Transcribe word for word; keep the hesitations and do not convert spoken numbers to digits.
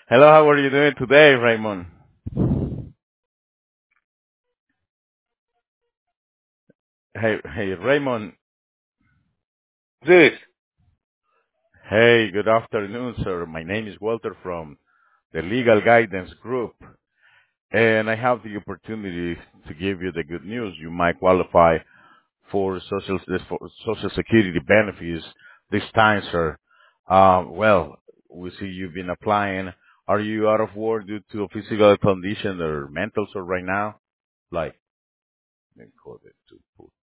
Hello, how are you doing today, Raymond? Hey, hey, Raymond. Good. Hey, good afternoon, sir. My name is Walter from the Legal Guidance Group, and I have the opportunity to give you the good news. You might qualify for social for social security benefits this time, sir. Uh, well, we see you've been applying. Are you out of work due to a physical condition or mental, sir, right now? Like, let me call it.